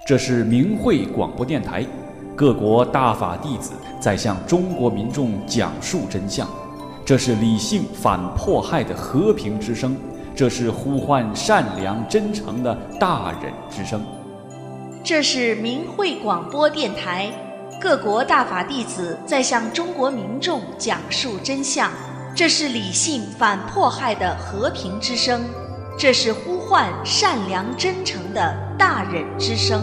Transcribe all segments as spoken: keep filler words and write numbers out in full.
这是明慧广播电台，各国大法弟子在向中国民众讲述真相。这是理性反迫害的和平之声，这是呼唤善良真诚的大忍之声。 这是明慧广播电台，各国大法弟子在向中国民众讲述真相。这是理性反迫害的和平之声，这是呼唤善良真诚的大忍之声。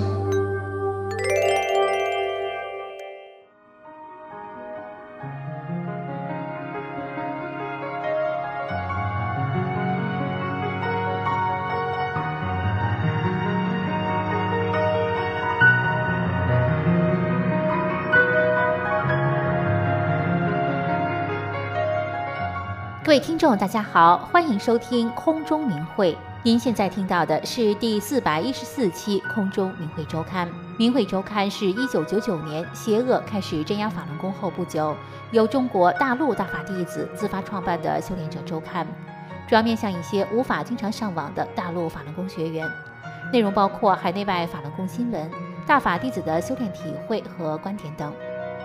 各位听众大家好，欢迎收听空中明慧。您现在听到的是第四百一十四期空中明慧周刊。明慧周刊是一九九九年邪恶开始镇压法轮功后不久，由中国大陆大法弟子自发创办的修炼者周刊，主要面向一些无法经常上网的大陆法轮功学员，内容包括海内外法轮功新闻、大法弟子的修炼体会和观点等。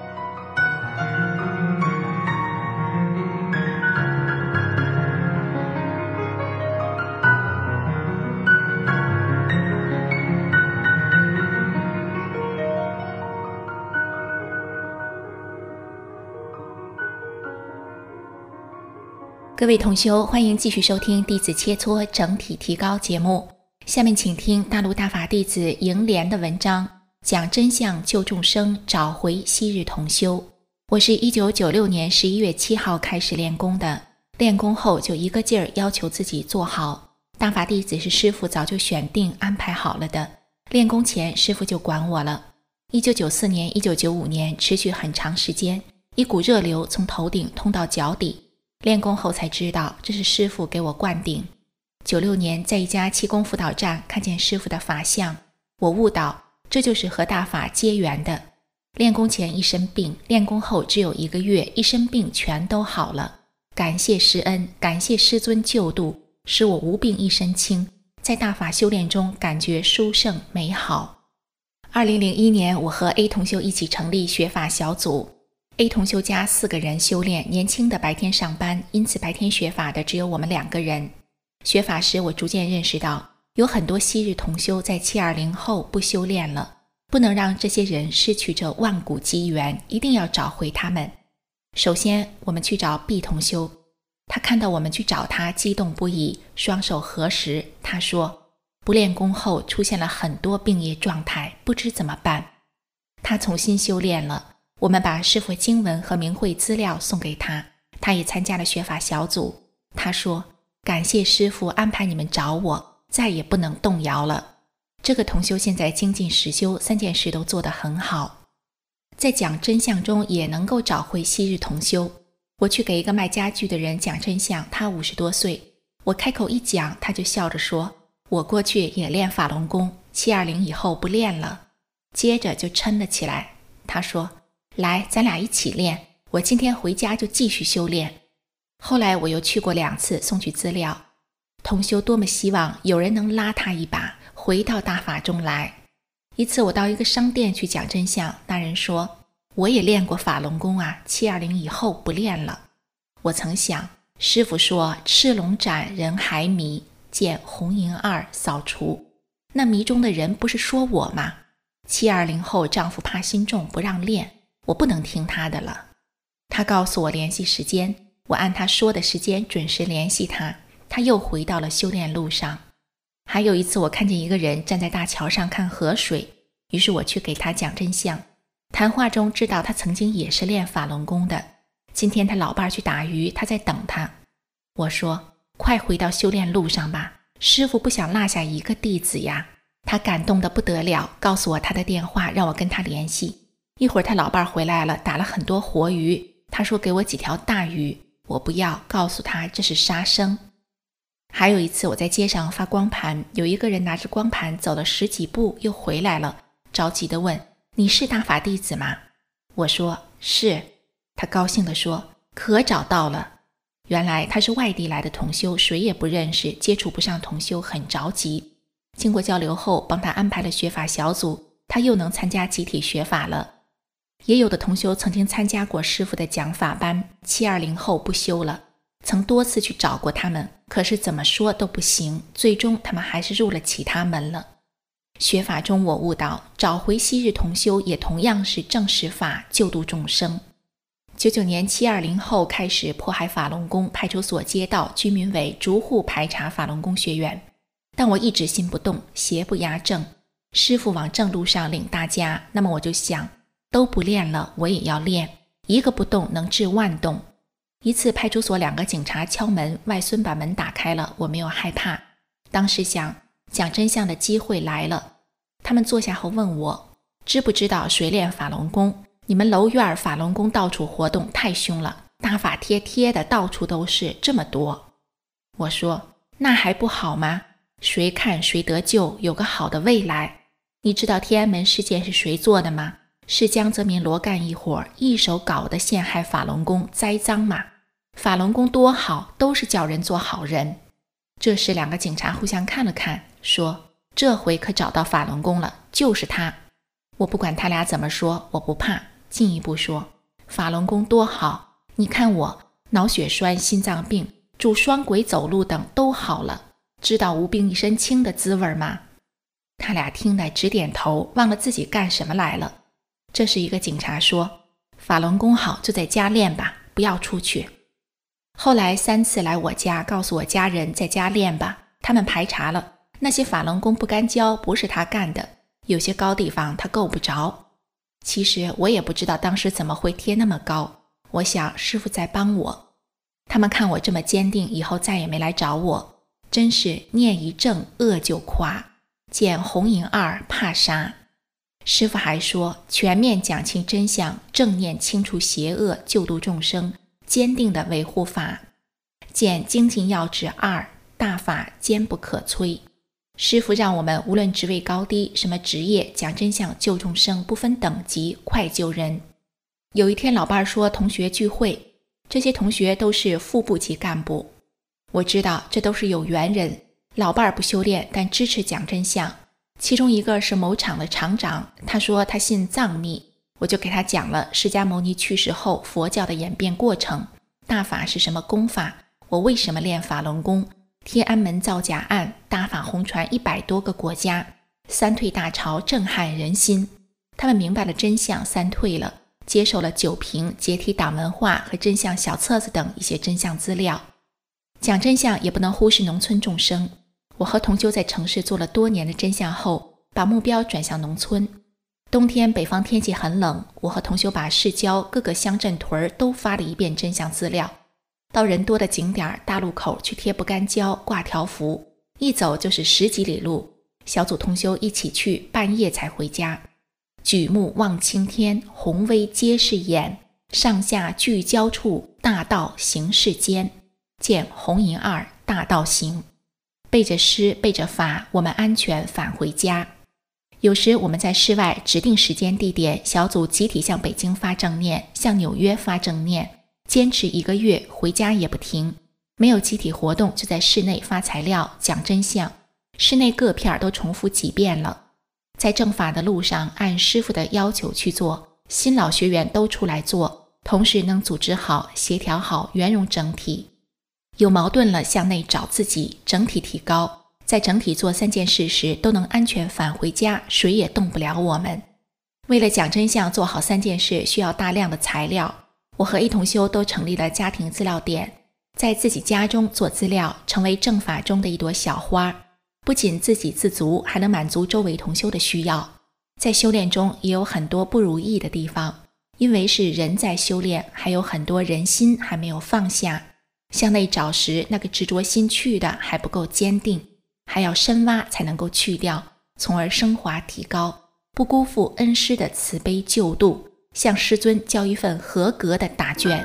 各位同修，欢迎继续收听弟子切磋整体提高节目。下面请听大陆大法弟子莹莲的文章，讲真相救众生，找回昔日同修。我是一九九六年十一月七号开始练功的，练功后就一个劲儿要求自己做好。大法弟子是师父早就选定安排好了的，练功前师父就管我了。一九九四年、一九九五年持续很长时间，一股热流从头顶通到脚底。练功后才知道，这是师父给我灌顶。九六年在一家气功辅导站看见师父的法相，我悟到这就是和大法结缘的。练功前一身病，练功后只有一个月，一身病全都好了。感谢师恩，感谢师尊救度，使我无病一身轻，在大法修炼中感觉殊胜美好。二零零一年，我和 A 同修一起成立学法小组。A 同修家四个人修炼，年轻的白天上班，因此白天学法的只有我们两个人。学法时，我逐渐认识到，有很多昔日同修在七二零后不修炼了，不能让这些人失去这万古机缘，一定要找回他们。首先，我们去找 B 同修，他看到我们去找他，激动不已，双手合十。他说，不练功后出现了很多病业状态，不知怎么办。他重新修炼了。我们把师父经文和明慧资料送给他，他也参加了学法小组。他说，感谢师父安排你们找我，再也不能动摇了。这个同修现在精进实修，三件事都做得很好。在讲真相中也能够找回昔日同修。我去给一个卖家具的人讲真相，他五十多岁，我开口一讲，他就笑着说，我过去也练法轮功，七二零以后不练了。接着就嗔了起来，他说，来，咱俩一起练，我今天回家就继续修炼。后来我又去过两次送去资料，同修多么希望有人能拉他一把，回到大法中来。一次我到一个商店去讲真相，那人说，我也练过法轮功啊，七二零以后不练了。我曾想，师父说赤龙斩人还迷，见红银二扫除，那迷中的人不是说我吗？七二零后丈夫怕心重不让练，我不能听他的了。他告诉我联系时间，我按他说的时间准时联系他，他又回到了修炼路上。还有一次我看见一个人站在大桥上看河水，于是我去给他讲真相。谈话中知道他曾经也是练法轮功的，今天他老伴去打鱼，他在等他。我说，快回到修炼路上吧，师父不想落下一个弟子呀。他感动得不得了，告诉我他的电话，让我跟他联系。一会儿他老伴回来了，打了很多活鱼，他说给我几条大鱼，我不要，告诉他这是杀生。还有一次我在街上发光盘，有一个人拿着光盘走了十几步又回来了，着急地问，你是大法弟子吗？我说是。他高兴地说，可找到了。原来他是外地来的同修，谁也不认识，接触不上同修，很着急。经过交流后，帮他安排了学法小组， 他又能参加集体学法了。也有的同修曾经参加过师父的讲法班，七二零后不修了，曾多次去找过他们，可是怎么说都不行，最终他们还是入了其他门了。学法中我悟到，找回昔日同修也同样是正实法，救度众生。九九年七二零后开始迫害法轮功，派出所、街道、居民委逐户排查法轮功学员，但我一直心不动，邪不压正，师父往正路上领大家，那么我就想，都不练了，我也要练，一个不动能治万动。一次派出所两个警察敲门，外孙把门打开了，我没有害怕，当时想讲真相的机会来了。他们坐下后问我，知不知道谁练法轮功？你们楼院法轮功到处活动太凶了，大法贴贴的到处都是，这么多。我说那还不好吗？谁看谁得救，有个好的未来。你知道天安门事件是谁做的吗？是江泽民罗干一伙一手搞的陷害法轮功，栽赃嘛。法轮功多好，都是叫人做好人。这时两个警察互相看了看，说这回可找到法轮功了，就是他。我不管他俩怎么说，我不怕，进一步说法轮功多好，你看我脑血栓、心脏病、拄双轨走路等都好了，知道无病一身轻的滋味吗？他俩听得直点头，忘了自己干什么来了。这时一个警察说，法轮功好就在家练吧，不要出去。后来三次来我家，告诉我家人在家练吧，他们排查了，那些法轮功不干教不是他干的，有些高地方他够不着。其实我也不知道当时怎么会贴那么高，我想师父在帮我。他们看我这么坚定，以后再也没来找我，真是念一正恶就垮，见红银二怕杀。师父还说，全面讲清真相，正念清除邪恶，救度众生，坚定的维护法。见精进要旨二，大法坚不可摧。师父让我们无论职位高低，什么职业，讲真相救众生，不分等级，快救人。有一天老伴说同学聚会，这些同学都是副部级干部，我知道这都是有缘人，老伴不修炼，但支持讲真相。其中一个是某厂的厂长，他说他信藏密，我就给他讲了释迦牟尼去世后佛教的演变过程，大法是什么功法，我为什么练法轮功，天安门造假案，大法红传一百多个国家，三退大潮震撼人心。他们明白了真相，三退了，接受了九评、解体党文化和真相小册子等一些真相资料。讲真相也不能忽视农村众生。我和同修在城市做了多年的真相后，把目标转向农村。冬天北方天气很冷，我和同修把市郊各个乡镇屯都发了一遍真相资料，到人多的景点大路口去贴不干胶，挂条幅，一走就是十几里路，小组同修一起去，半夜才回家。举目望青天，宏威皆是眼，上下聚焦处，大道行世间，见红银二大道行。背着诗背着法，我们安全返回家。有时我们在室外指定时间地点，小组集体向北京发正念，向纽约发正念，坚持一个月，回家也不停。没有集体活动，就在室内发材料讲真相，室内各片都重复几遍了。在正法的路上按师父的要求去做，新老学员都出来做，同时能组织好协调好圆融整体。有矛盾了向内找自己，整体提高，在整体做三件事时都能安全返回家，谁也动不了我们。为了讲真相做好三件事需要大量的材料，我和一同修都成立了家庭资料点，在自己家中做资料，成为正法中的一朵小花，不仅自给自足，还能满足周围同修的需要。在修炼中也有很多不如意的地方，因为是人在修炼，还有很多人心还没有放下，向内找时那个执着心去的还不够坚定，还要深挖才能够去掉，从而升华提高，不辜负恩师的慈悲救度，向师尊交一份合格的答卷。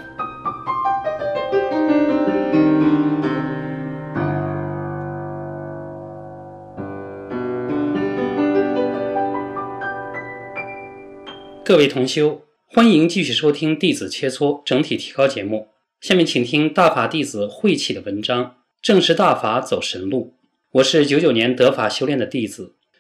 各位同修，欢迎继续收听弟子切磋整体提高节目。下面请听大法弟子慧启的文章，正是大法走神路。我是九九年得法修炼的弟子，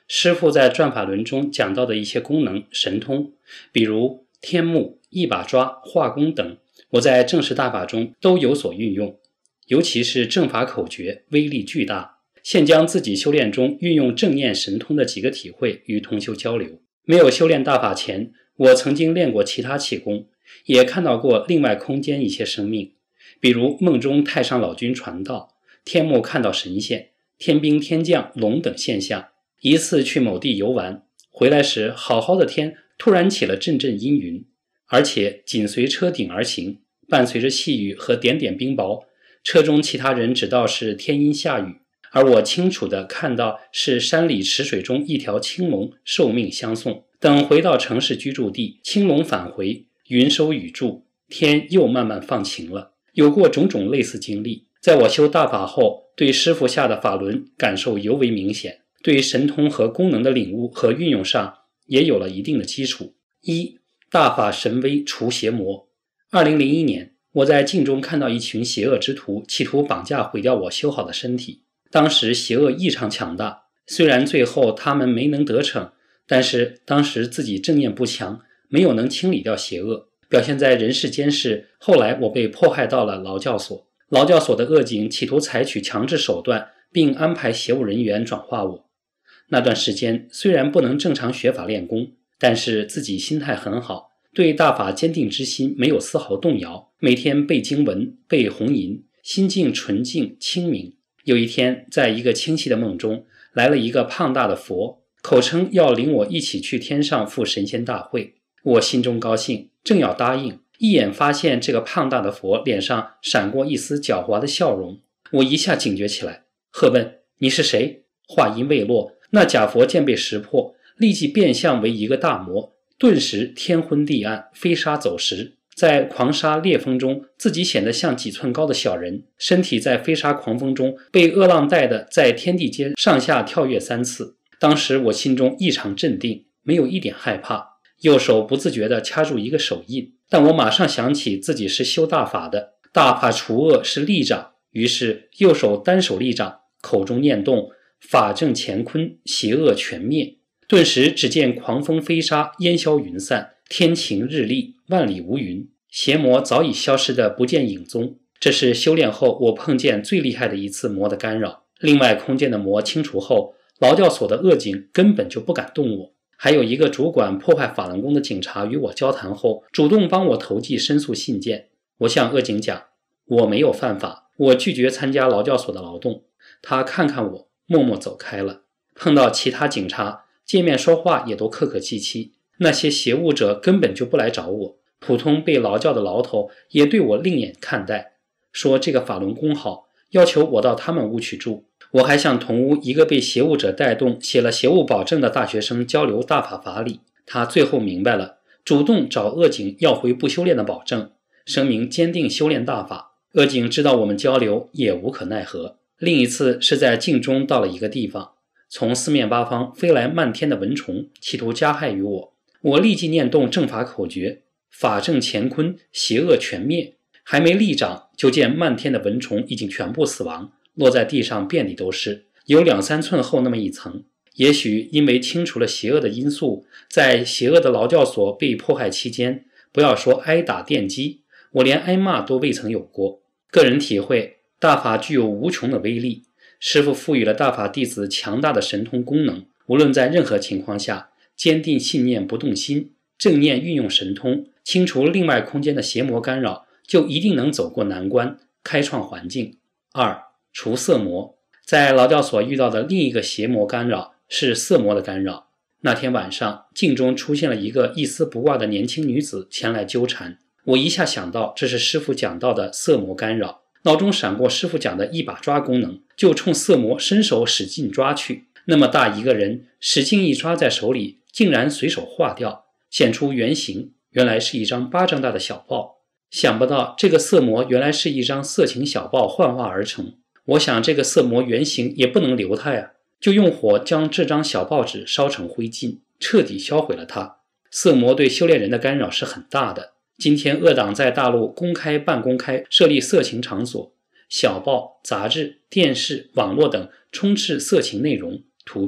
师父在转法轮中讲到的一些功能神通，比如天目、一把抓、化功等，我在正式大法中都有所运用，尤其是正法口诀威力巨大，现将自己修炼中运用正念神通的几个体会与同修交流。没有修炼大法前，我曾经练过其他气功，也看到过另外空间一些生命，比如梦中太上老君传道，天目看到神仙、天兵天将、龙等现象。一次去某地游玩，回来时好好的天突然起了阵阵阴云，而且紧随车顶而行，伴随着细雨和点点冰雹，车中其他人只道是天阴下雨，而我清楚地看到是山里池水中一条青龙受命相送。等回到城市居住地，青龙返回，云收雨住，天又慢慢放晴了。有过种种类似经历，在我修大法后，对师父下的法轮感受尤为明显，对神通和功能的领悟和运用上也有了一定的基础。一、大法神威除邪魔。二零零一年，我在镜中看到一群邪恶之徒企图绑架毁掉我修好的身体，当时邪恶异常强大，虽然最后他们没能得逞，但是当时自己正念不强，没有能清理掉邪恶，表现在人世间是后来我被迫害到了劳教所，劳教所的恶警企图采取强制手段，并安排邪务人员转化我。那段时间虽然不能正常学法练功，但是自己心态很好，对大法坚定之心没有丝毫动摇，每天背经文、背红吟，心境纯净清明。有一天，在一个清晰的梦中，来了一个胖大的佛，口称要领我一起去天上赴神仙大会。我心中高兴，正要答应，一眼发现这个胖大的佛脸上闪过一丝狡猾的笑容，我一下警觉起来，喝问：你是谁？话音未落，那假佛见被识破，立即变相为一个大魔，顿时天昏地暗，飞沙走石，在狂沙烈风中，自己显得像几寸高的小人，身体在飞沙狂风中被恶浪带的在天地间上下跳跃三次。当时我心中异常镇定，没有一点害怕，右手不自觉地掐住一个手印，但我马上想起自己是修大法的，大法除恶是立掌，于是右手单手立掌，口中念动法正乾坤，邪恶全灭。顿时只见狂风飞沙，烟消云散，天晴日丽，万里无云，邪魔早已消失得不见影踪。这是修炼后我碰见最厉害的一次魔的干扰。另外空间的魔清除后，劳教所的恶警根本就不敢动我。还有一个主管破坏法轮功的警察与我交谈后，主动帮我投寄申诉信件。我向恶警讲，我没有犯法，我拒绝参加劳教所的劳动。他看看我，默默走开了。碰到其他警察，见面说话也都客客气气，那些邪物者根本就不来找我。普通被劳教的牢头也对我另眼看待，说这个法轮功好，要求我到他们屋去住。我还向同屋一个被邪物者带动写了邪物保证的大学生交流大法法理，他最后明白了，主动找恶警要回不修炼的保证，声明坚定修炼大法。恶警知道我们交流也无可奈何。另一次是在镜中到了一个地方，从四面八方飞来漫天的蚊虫，企图加害于我。我立即念动正法口诀，法正乾坤，邪恶全灭。还没立掌，就见漫天的蚊虫已经全部死亡，落在地上遍地都是，有两三寸厚那么一层。也许因为清除了邪恶的因素，在邪恶的劳教所被迫害期间，不要说挨打电击，我连挨骂都未曾有过。个人体会，大法具有无穷的威力，师父赋予了大法弟子强大的神通功能，无论在任何情况下，坚定信念不动心，正念运用神通，清除另外空间的邪魔干扰，就一定能走过难关，开创环境。二、除色魔。在劳教所遇到的另一个邪魔干扰是色魔的干扰。那天晚上，镜中出现了一个一丝不挂的年轻女子前来纠缠，我一下想到这是师父讲到的色魔干扰，脑中闪过师父讲的一把抓功能，就冲色魔伸手使劲抓去。那么大一个人，使劲一抓在手里，竟然随手化掉，显出原形，原来是一张巴掌大的小报。想不到这个色魔原来是一张色情小报幻化而成。我想这个色魔原型也不能留它呀，就用火将这张小报纸烧成灰烬，彻底销毁了它。色魔对修炼人的干扰是很大的。今天恶党在大陆公开半公开设立色情场所，小报、杂志、电视、网络等充斥色情内容图片，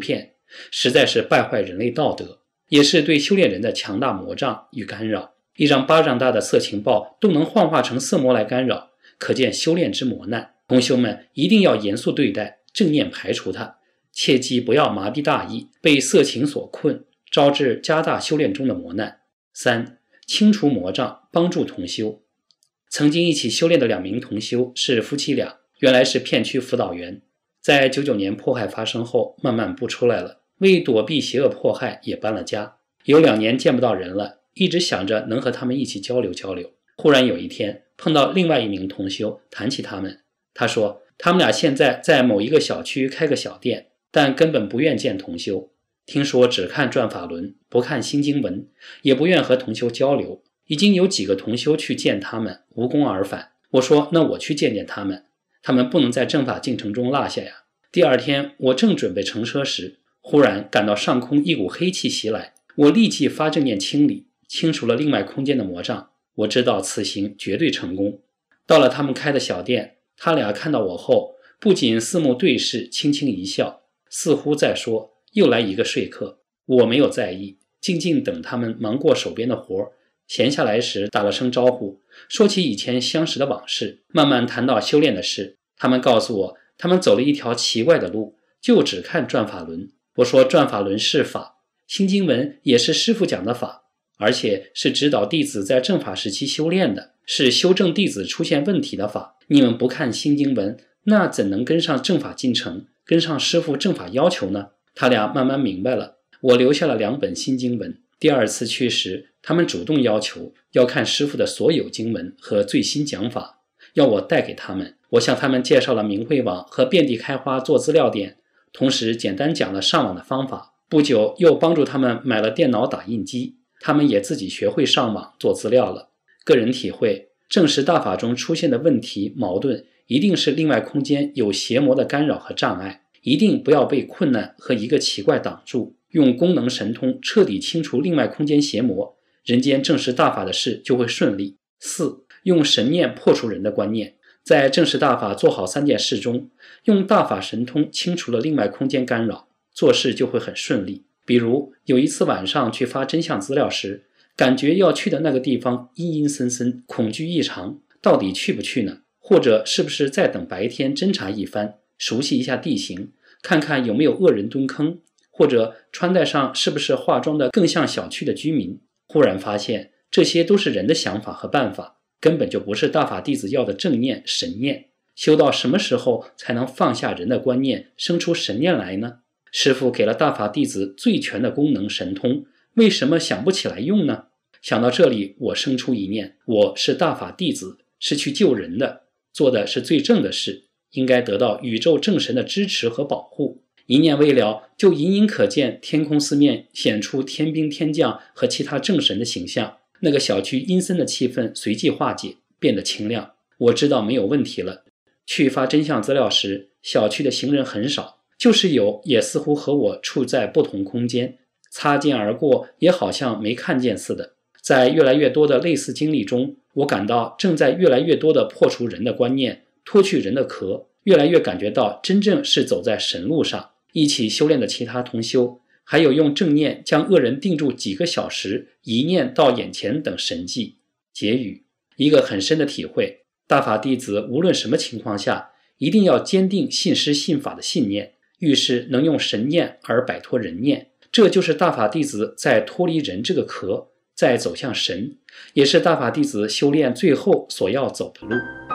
实在是败坏人类道德，也是对修炼人的强大魔障与干扰。一张巴掌大的色情报都能幻化成色魔来干扰，可见修炼之磨难。同修们一定要严肃对待，正念排除它，切记不要麻痹大意，被色情所困，招致加大修炼中的磨难。三、清除魔障，帮助同修。曾经一起修炼的两名同修是夫妻俩，原来是片区辅导员，在九九年迫害发生后慢慢不出来了，为躲避邪恶迫害也搬了家，有两年见不到人了，一直想着能和他们一起交流交流。忽然有一天碰到另外一名同修，谈起他们，他说他们俩现在在某一个小区开个小店，但根本不愿见同修，听说只看转法轮，不看心经文，也不愿和同修交流。已经有几个同修去见他们，无功而返。我说那我去见见他们，他们不能在正法进程中落下呀。第二天我正准备乘车时，忽然感到上空一股黑气袭来，我立即发正念清理，清除了另外空间的魔障。我知道此行绝对成功。到了他们开的小店，他俩看到我后，不仅四目对视，轻轻一笑，似乎在说又来一个说客。我没有在意，静静等他们忙过手边的活，闲下来时打了声招呼，说起以前相识的往事，慢慢谈到修炼的事。他们告诉我，他们走了一条奇怪的路，就只看转法轮。我说转法轮是法，心经文也是师父讲的法，而且是指导弟子在正法时期修炼的，是修正弟子出现问题的法。你们不看心经文，那怎能跟上正法进程，跟上师父正法要求呢？他俩慢慢明白了。我留下了两本心经文，第二次去时，他们主动要求要看师父的所有经文和最新讲法，要我带给他们。我向他们介绍了明慧网和遍地开花做资料点，同时简单讲了上网的方法。不久又帮助他们买了电脑打印机，他们也自己学会上网做资料了。个人体会，正实大法中出现的问题矛盾，一定是另外空间有邪魔的干扰和障碍，一定不要被困难和一个奇怪挡住，用功能神通彻底清除另外空间邪魔，人间正实大法的事就会顺利。四、用神念破除人的观念。在正实大法做好三件事中，用大法神通清除了另外空间干扰，做事就会很顺利。比如有一次晚上去发真相资料时，感觉要去的那个地方阴阴森森，恐惧异常，到底去不去呢？或者是不是再等白天侦查一番，熟悉一下地形，看看有没有恶人蹲坑，或者穿戴上是不是化妆的更像小区的居民。忽然发现这些都是人的想法和办法，根本就不是大法弟子要的正念神念。修到什么时候才能放下人的观念，生出神念来呢？师父给了大法弟子最全的功能神通，为什么想不起来用呢？想到这里，我生出一念，我是大法弟子，是去救人的，做的是最正的事，应该得到宇宙正神的支持和保护。一念未了，就隐隐可见天空四面显出天兵天将和其他正神的形象，那个小区阴森的气氛随即化解，变得清亮。我知道没有问题了。去发真相资料时，小区的行人很少，就是有，也似乎和我处在不同空间，擦肩而过也好像没看见似的。在越来越多的类似经历中，我感到正在越来越多的破除人的观念，脱去人的壳，越来越感觉到真正是走在神路上。一起修炼的其他同修，还有用正念将恶人定住几个小时，一念到眼前等神迹。结语，一个很深的体会，大法弟子无论什么情况下，一定要坚定信师信法的信念，遇事能用神念而摆脱人念，这就是大法弟子在脱离人这个壳，再走向神，也是大法弟子修炼最后所要走的路。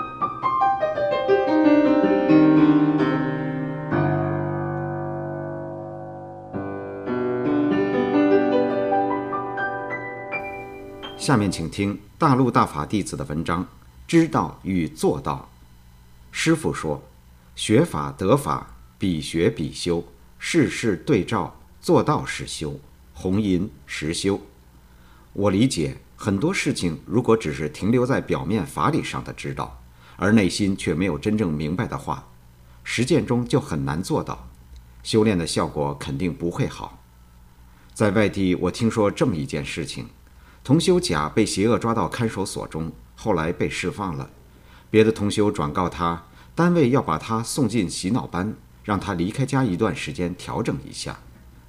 下面请听大陆大法弟子的文章《知道与做到》。师父说，学法得法，比学比修，事事对照，做到是修，弘因实修。我理解很多事情如果只是停留在表面法理上的知道，而内心却没有真正明白的话，实践中就很难做到，修炼的效果肯定不会好。在外地，我听说这么一件事情，同修甲被邪恶抓到看守所中，后来被释放了。别的同修转告他，单位要把他送进洗脑班，让他离开家一段时间调整一下。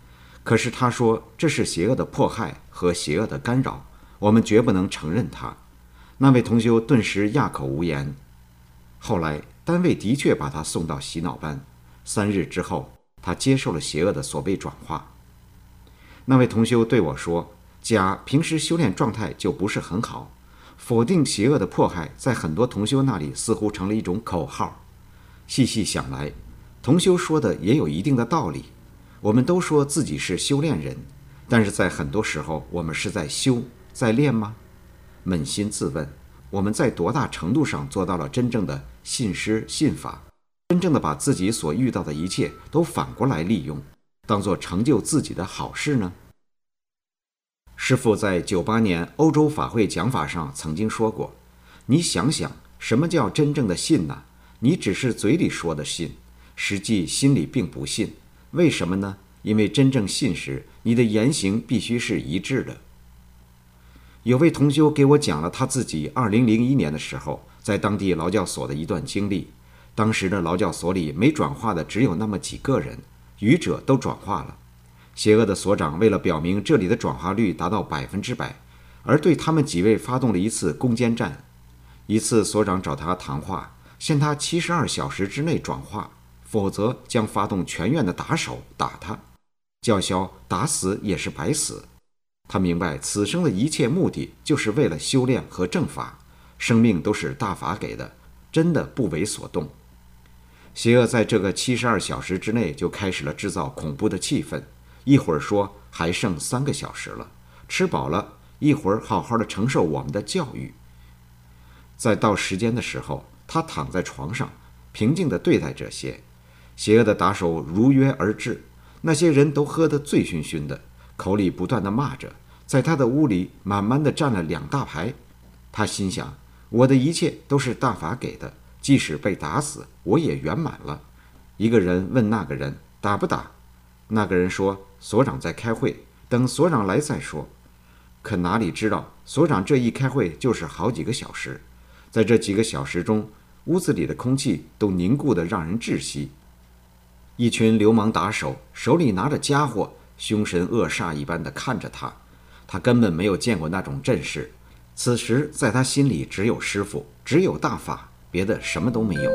可是他说这是邪恶的迫害和邪恶的干扰，我们绝不能承认它。那位同修顿时哑口无言。后来单位的确把他送到洗脑班，三日之后，他接受了邪恶的所谓转化。那位同修对我说，甲平时修炼状态就不是很好，否定邪恶的迫害在很多同修那里似乎成了一种口号。细细想来，同修说的也有一定的道理。我们都说自己是修炼人，但是在很多时候我们是在修在练吗？扪心自问，我们在多大程度上做到了真正的信师信法，真正的把自己所遇到的一切都反过来利用，当作成就自己的好事呢？师父在九八年欧洲法会讲法上曾经说过，你想想什么叫真正的信呢？你只是嘴里说的信，实际心里并不信。为什么呢？因为真正信时，你的言行必须是一致的。有位同修给我讲了他自己二零零一年的时候在当地劳教所的一段经历。当时的劳教所里没转化的只有那么几个人，余者都转化了。邪恶的所长为了表明这里的转化率达到百分之百，而对他们几位发动了一次攻坚战。一次所长找他谈话，限他七十二小时之内转化，否则将发动全院的打手打他，叫嚣打死也是白死。他明白此生的一切目的就是为了修炼和正法，生命都是大法给的，真的不为所动。邪恶在这个七十二小时之内就开始了制造恐怖的气氛，一会儿说还剩三个小时了，吃饱了，一会儿好好的承受我们的教育。在到时间的时候，他躺在床上平静地对待这些。邪恶的打手如约而至，那些人都喝得醉醺醺的，口里不断地骂着，在他的屋里慢慢地站了两大排。他心想，我的一切都是大法给的，即使被打死我也圆满了。一个人问那个人打不打，那个人说所长在开会，等所长来再说。可哪里知道所长这一开会就是好几个小时，在这几个小时中，屋子里的空气都凝固得让人窒息。一群流氓打手手里拿着家伙，凶神恶煞一般地看着他。他根本没有见过那种阵势，此时在他心里只有师父，只有大法，别的什么都没有。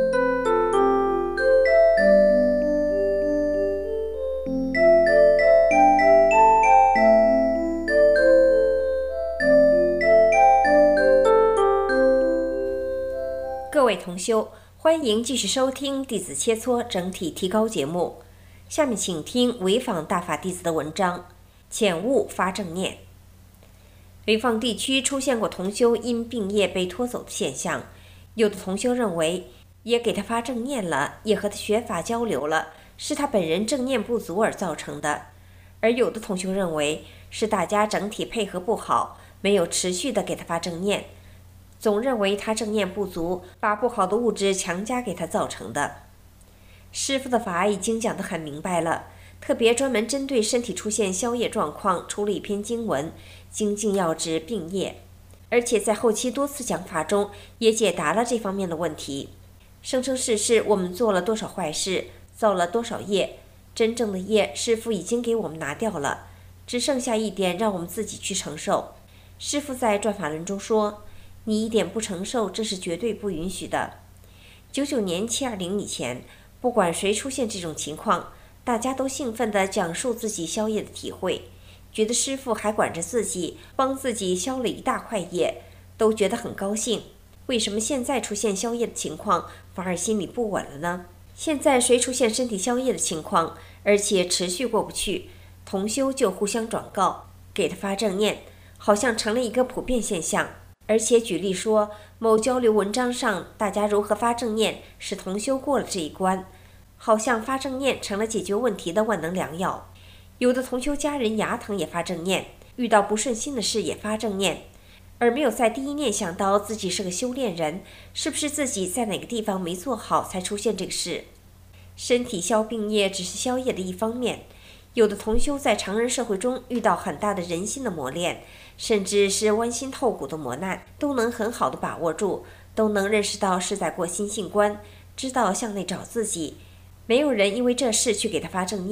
各位同修，欢迎继续收听弟子切磋整体提高节目。下面请听潍坊大法弟子的文章，浅悟发正念。潍坊地区出现过同修因病业被拖走的现象，有的同修认为也给他发正念了，也和他学法交流了，是他本人正念不足而造成的，而有的同修认为是大家整体配合不好，没有持续的给他发正念，总认为他正念不足，把不好的物质强加给他造成的。师父的法已经讲得很明白了，特别专门针对身体出现消业状况出了一篇经文，精进要治病业，而且在后期多次讲法中也解答了这方面的问题。生生世世我们做了多少坏事，造了多少业，真正的业师父已经给我们拿掉了，只剩下一点让我们自己去承受。师父在转法轮中说，你一点不承受，这是绝对不允许的。九九年七二零以前，不管谁出现这种情况，大家都兴奋地讲述自己消业的体会，觉得师父还管着自己，帮自己消了一大块业，都觉得很高兴。为什么现在出现消业的情况，反而心里不稳了呢？现在谁出现身体消业的情况，而且持续过不去，同修就互相转告，给他发正念，好像成了一个普遍现象。而且举例说，某交流文章上大家如何发正念，使同修过了这一关，好像发正念成了解决问题的万能良药。有的同修家人牙疼也发正念，遇到不顺心的事也发正念，而没有在第一念想到自己是个修炼人，是不是自己在哪个地方没做好才出现这个事。身体消病业只是消业的一方面，有的同修在常人社会中遇到很大的人心的磨练，甚至是剜心透骨的磨难，都能很好的把握住，都能认识到是在过心性关，知道向内找自己。没有人因为这事去给他发正念，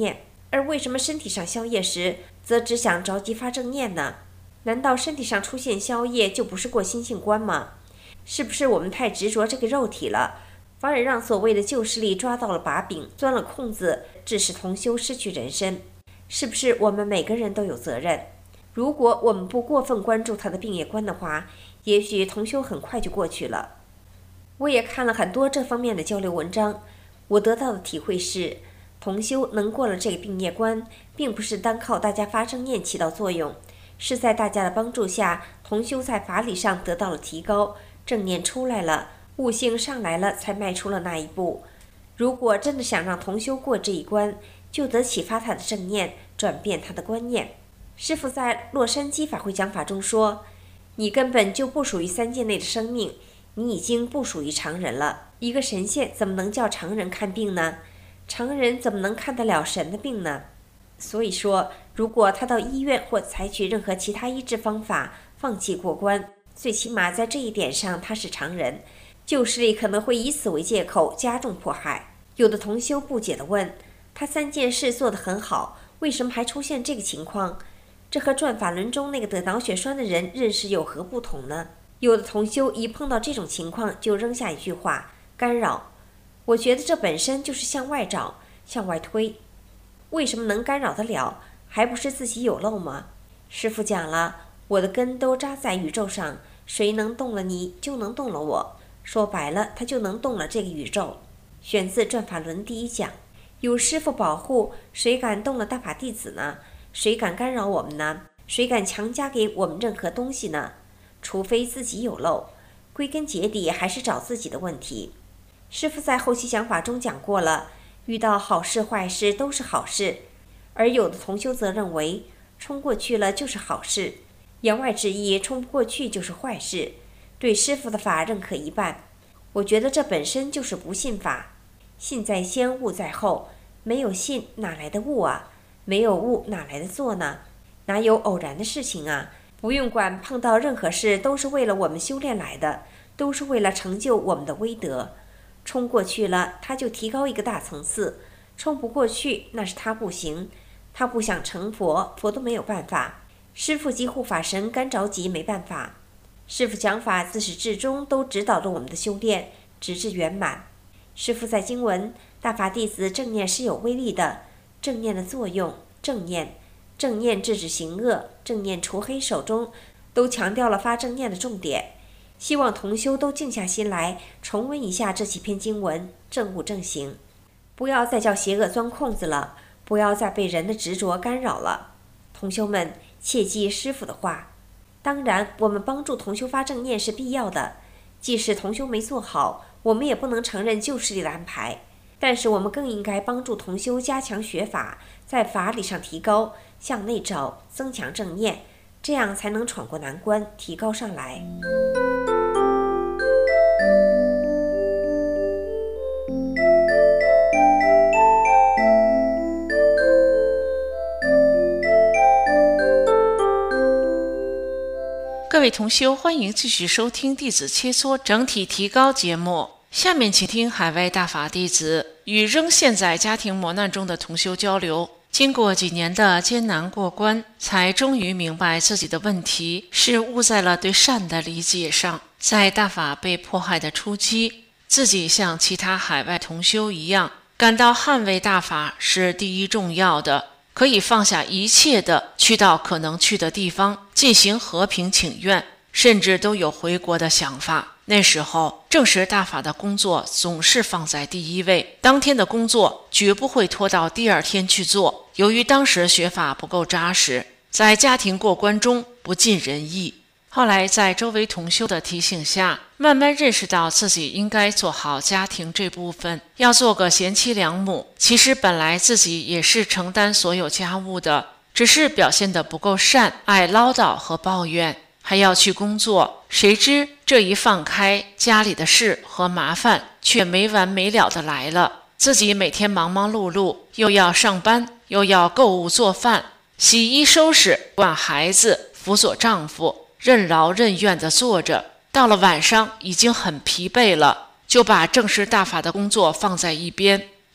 而为什么身体上消业时，则只想着急发正念呢？难道身体上出现消业就不是过心性关吗？是不是我们太执着这个肉体了，反而让所谓的旧势力抓到了把柄，钻了空子，致使同修失去人身？是不是我们每个人都有责任？如果我们不过分关注他的病业观的话，也许同修很快就过去了。我也看了很多这方面的交流文章，我得到的体会是，同修能过了这个病业关，并不是单靠大家发正念起到作用，是在大家的帮助下，同修在法理上得到了提高，正念出来了，悟性上来了，才迈出了那一步。如果真的想让同修过这一关，就得启发他的正念，转变他的观念。师父在洛杉矶法会讲法中说，你根本就不属于三界内的生命，你已经不属于常人了。一个神仙怎么能叫常人看病呢？常人怎么能看得了神的病呢？所以说，如果他到医院或采取任何其他医治方法，放弃过关，最起码在这一点上他是常人，旧势力可能会以此为借口加重迫害。有的同修不解地问，他三件事做得很好，为什么还出现这个情况？这和转法轮中那个得脑血栓的人认识有何不同呢？有的同修一碰到这种情况就扔下一句话，干扰。我觉得这本身就是向外找，向外推。为什么能干扰得了？还不是自己有漏吗？师父讲了，我的根都扎在宇宙上，谁能动了你，就能动了我。说白了，他就能动了这个宇宙。选自转法轮第一讲。有师父保护，谁敢动了大法弟子呢？谁敢干扰我们呢？谁敢强加给我们任何东西呢？除非自己有漏，归根结底还是找自己的问题。师父在后期讲法中讲过了，遇到好事坏事都是好事，而有的同修则认为冲过去了就是好事，言外之意冲不过去就是坏事，对师父的法认可一半。我觉得这本身就是不信法，信在先，悟在后，没有信哪来的悟啊？没有悟哪来的做呢？哪有偶然的事情啊？不用管，碰到任何事都是为了我们修炼来的，都是为了成就我们的威德。冲过去了，他就提高一个大层次；冲不过去，那是他不行，他不想成佛，佛都没有办法。师父及护法神干着急没办法。师父讲法自始至终都指导着我们的修炼，直至圆满。师父在经文大法弟子正念是有威力的，正念的作用，正念正念制止行恶，正念除黑手中，都强调了发正念的重点。希望同修都静下心来，重温一下这几篇经文，正悟正行，不要再叫邪恶钻空子了，不要再被人的执着干扰了。同修们切记师父的话。当然，我们帮助同修发正念是必要的，即使同修没做好，我们也不能承认旧势力的安排。但是我们更应该帮助同修加强学法，在法理上提高，向内找，增强正念，这样才能闯过难关，提高上来。 各位同修，欢迎继续收听弟子切磋整体提高节目。下面请听海外大法弟子与仍陷在家庭磨难中的同修交流。经过几年的艰难过关，才终于明白自己的问题是误在了对善的理解上。在大法被迫害的初期，自己像其他海外同修一样，感到捍卫大法是第一重要的，可以放下一切的去到可能去的地方进行和平请愿，甚至都有回国的想法。那时候正是大法的工作总是放在第一位，当天的工作绝不会拖到第二天去做。由于当时学法不够扎实，在家庭过关中不尽人意。后来在周围同修的提醒下，慢慢认识到自己应该做好家庭这部分，要做个贤妻良母。其实本来自己也是承担所有家务的，只是表现得不够善，爱唠叨和抱怨，还要去工作。谁知这一放开，家里的事和麻烦却没完没了的来了。自己每天忙忙碌碌，又要上班，又要购物做饭，洗衣收拾，管孩子，辅佐丈夫，任劳任怨地做着。到了晚上已经很疲惫了，就把正式大法的工作放在一边，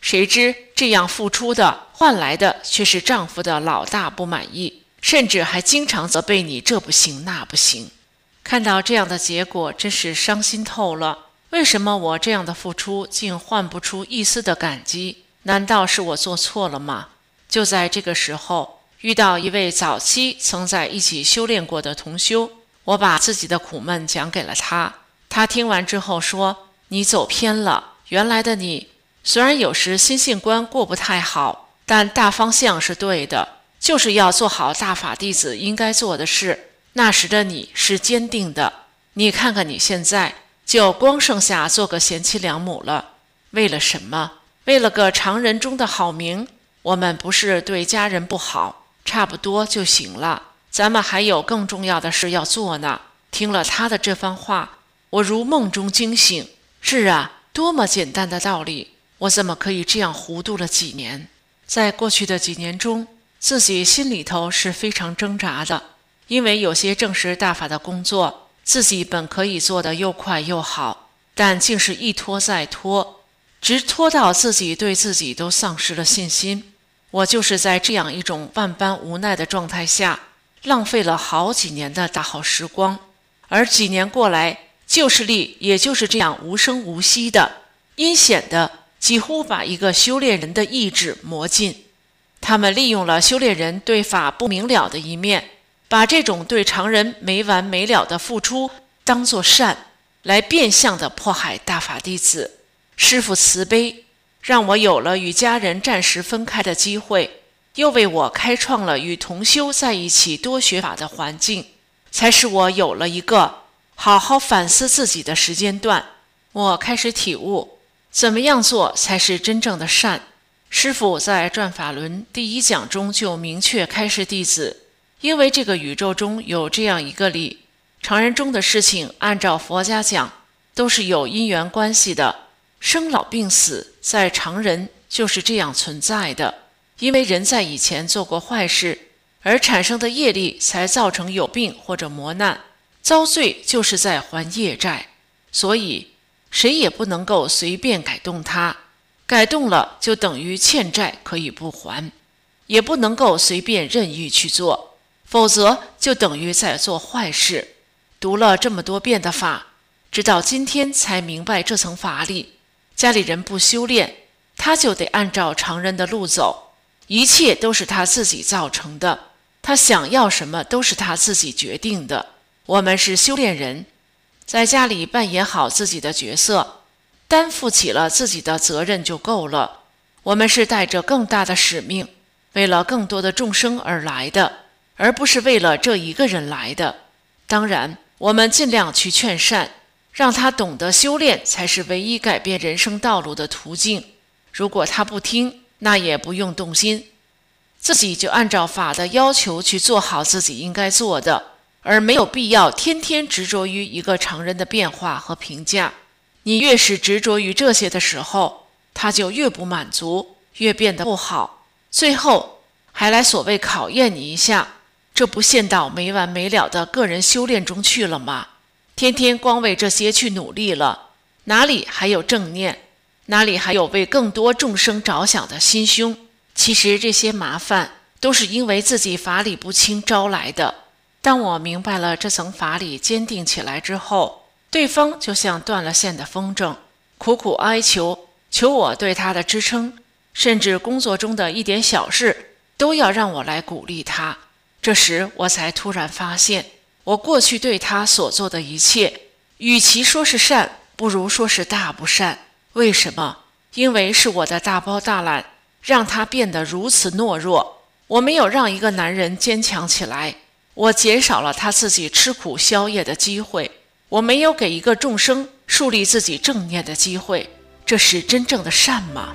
谁知这样付出的换来的却是丈夫的老大不满意，甚至还经常责备你这不行那不行。看到这样的结果，真是伤心透了。为什么我这样的付出竟换不出一丝的感激？难道是我做错了吗？就在这个时候，遇到一位早期曾在一起修炼过的同修，我把自己的苦闷讲给了他。他听完之后说，你走偏了，原来的你虽然有时心性观过不太好，但大方向是对的，就是要做好大法弟子应该做的事。那时的你是坚定的，你看看你现在就光剩下做个贤妻良母了。为了什么？为了个常人中的好名。我们不是对家人不好，差不多就行了，咱们还有更重要的事要做呢。听了他的这番话，我如梦中惊醒。是啊，多么简单的道理，我怎么可以这样糊涂了几年？在过去的几年中，自己心里头是非常挣扎的，因为有些正实大法的工作，自己本可以做得又快又好，但竟是一拖再拖，直拖到自己对自己都丧失了信心。我就是在这样一种万般无奈的状态下，浪费了好几年的大好时光。而几年过来，旧势力也就是这样无声无息的、阴险的，几乎把一个修炼人的意志磨尽。他们利用了修炼人对法不明了的一面，把这种对常人没完没了的付出当作善，来变相的迫害大法弟子。师父慈悲，让我有了与家人暂时分开的机会，又为我开创了与同修在一起多学法的环境，才使我有了一个好好反思自己的时间段。我开始体悟，怎么样做才是真正的善。师父在转法轮第一讲中就明确开示弟子，因为这个宇宙中有这样一个理，常人中的事情按照佛家讲都是有因缘关系的，生老病死在常人就是这样存在的。因为人在以前做过坏事而产生的业力，才造成有病或者磨难，遭罪就是在还业债，所以谁也不能够随便改动它，改动了就等于欠债可以不还，也不能够随便任意去做，否则就等于在做坏事。读了这么多遍的法，直到今天才明白这层法理。家里人不修炼，他就得按照常人的路走，一切都是他自己造成的，他想要什么都是他自己决定的。我们是修炼人，在家里扮演好自己的角色，担负起了自己的责任就够了。我们是带着更大的使命，为了更多的众生而来的，而不是为了这一个人来的。当然，我们尽量去劝善，让他懂得修炼才是唯一改变人生道路的途径。如果他不听，那也不用动心，自己就按照法的要求去做好自己应该做的，而没有必要天天执着于一个常人的变化和评价。你越是执着于这些的时候，他就越不满足，越变得不好，最后还来所谓考验你一下，这不陷到没完没了的个人修炼中去了吗？天天光为这些去努力了，哪里还有正念？哪里还有为更多众生着想的心胸？其实这些麻烦都是因为自己法理不清招来的。当我明白了这层法理，坚定起来之后，对方就像断了线的风筝，苦苦哀求，求我对他的支撑，甚至工作中的一点小事都要让我来鼓励他。这时我才突然发现，我过去对他所做的一切，与其说是善，不如说是大不善。为什么？因为是我的大包大揽，让他变得如此懦弱。我没有让一个男人坚强起来，我减少了他自己吃苦消业的机会，我没有给一个众生树立自己正念的机会。这是真正的善吗？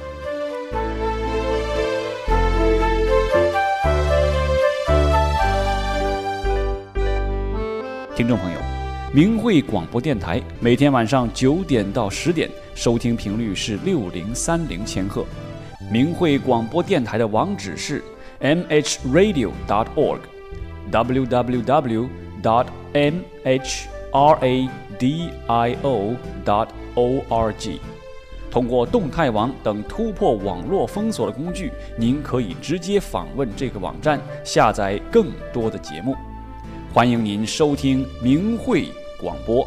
听众朋友，明慧广播电台每天晚上九点到十点，收听频率是六零三零千赫。明慧广播电台的网址是 m h radio dot org w w w dot m h radio dot org。 通过动态网等突破网络封锁的工具，您可以直接访问这个网站，下载更多的节目。欢迎您收听明慧广播。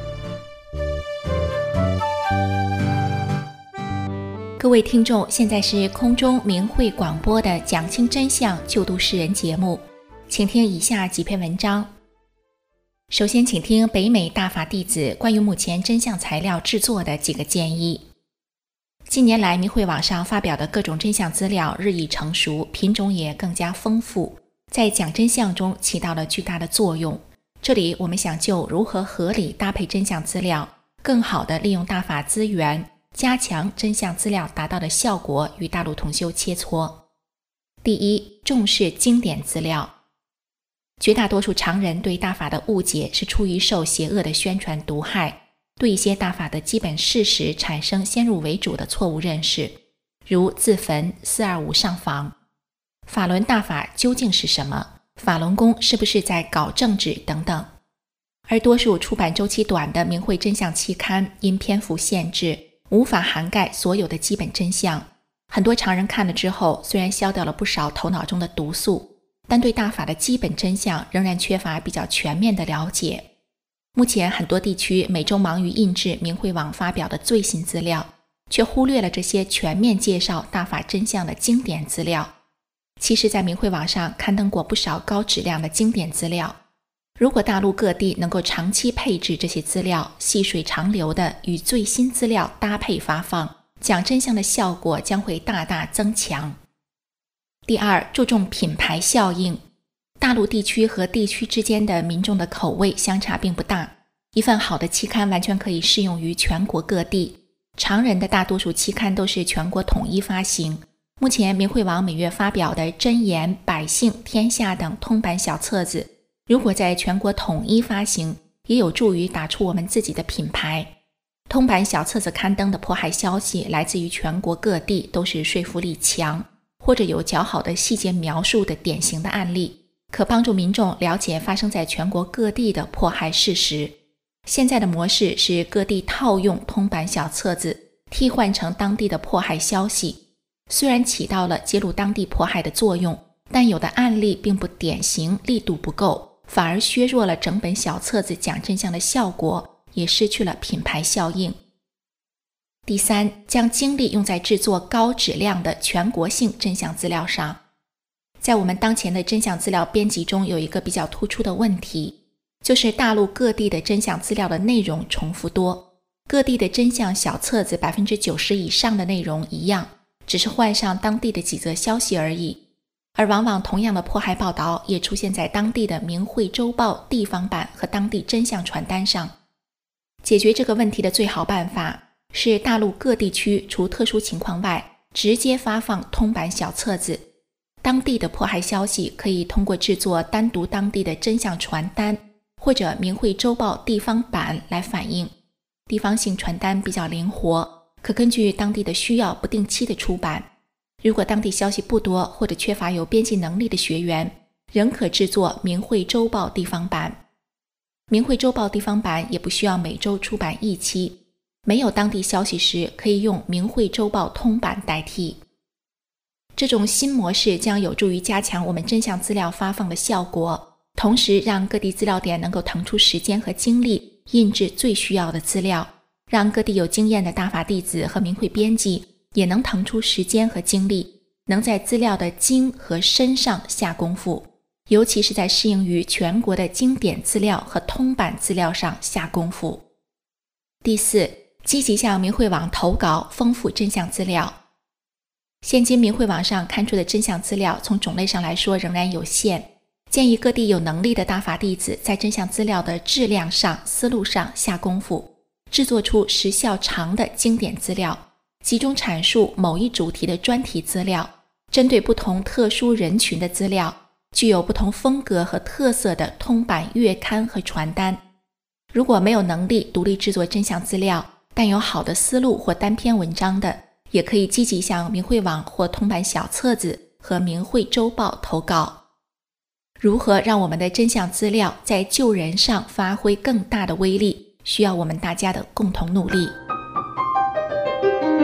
各位听众，现在是空中明慧广播的讲清真相救度世人节目，请听以下几篇文章。首先请听北美大法弟子关于目前真相材料制作的几个建议。近年来明慧网上发表的各种真相资料日益成熟，品种也更加丰富，在讲真相中起到了巨大的作用。这里我们想就如何合理搭配真相资料，更好地利用大法资源，加强真相资料达到的效果，与大陆同修切磋。第一，重视经典资料。绝大多数常人对大法的误解是出于受邪恶的宣传毒害，对一些大法的基本事实产生先入为主的错误认识，如自焚、四二五上访。法轮大法究竟是什么？法轮功是不是在搞政治等等。而多数出版周期短的明慧真相期刊因篇幅限制，无法涵盖所有的基本真相。很多常人看了之后，虽然消掉了不少头脑中的毒素，但对大法的基本真相仍然缺乏比较全面的了解。目前很多地区每周忙于印制明慧网发表的最新资料，却忽略了这些全面介绍大法真相的经典资料。其实在明慧网上刊登过不少高质量的经典资料，如果大陆各地能够长期配置这些资料，细水长流的与最新资料搭配发放，讲真相的效果将会大大增强。第二，注重品牌效应。大陆地区和地区之间的民众的口味相差并不大，一份好的期刊完全可以适用于全国各地。常人的大多数期刊都是全国统一发行。目前明慧网每月发表的真言、百姓、天下等通版小册子，如果在全国统一发行，也有助于打出我们自己的品牌。通版小册子刊登的迫害消息来自于全国各地，都是说服力强，或者有较好的细节描述的典型的案例，可帮助民众了解发生在全国各地的迫害事实。现在的模式是各地套用通版小册子，替换成当地的迫害消息，虽然起到了揭露当地迫害的作用，但有的案例并不典型，力度不够，反而削弱了整本小册子讲真相的效果，也失去了品牌效应。第三，将精力用在制作高质量的全国性真相资料上。在我们当前的真相资料编辑中，有一个比较突出的问题，就是大陆各地的真相资料的内容重复多，各地的真相小册子 百分之九十 以上的内容一样，只是换上当地的几则消息而已。而往往同样的迫害报道也出现在当地的明慧周报地方版和当地真相传单上。解决这个问题的最好办法是大陆各地区除特殊情况外，直接发放通版小册子。当地的迫害消息可以通过制作单独当地的真相传单或者明慧周报地方版来反映。地方性传单比较灵活，可根据当地的需要不定期的出版。如果当地消息不多或者缺乏有编辑能力的学员，仍可制作明慧周报地方版。明慧周报地方版也不需要每周出版一期，没有当地消息时可以用明慧周报通版代替。这种新模式将有助于加强我们真相资料发放的效果，同时让各地资料点能够腾出时间和精力印制最需要的资料，让各地有经验的大法弟子和明慧编辑也能腾出时间和精力，能在资料的精和深上下功夫，尤其是在适应于全国的经典资料和通版资料上下功夫。第四，积极向明慧网投稿，丰富真相资料。现今明慧网上刊出的真相资料从种类上来说仍然有限，建议各地有能力的大法弟子在真相资料的质量上、思路上下功夫，制作出时效长的经典资料，集中阐述某一主题的专题资料，针对不同特殊人群的资料，具有不同风格和特色的通版月刊和传单。如果没有能力独立制作真相资料，但有好的思路或单篇文章的，也可以积极向明慧网或通版小册子和明慧周报投稿。如何让我们的真相资料在救人上发挥更大的威力，需要我们大家的共同努力。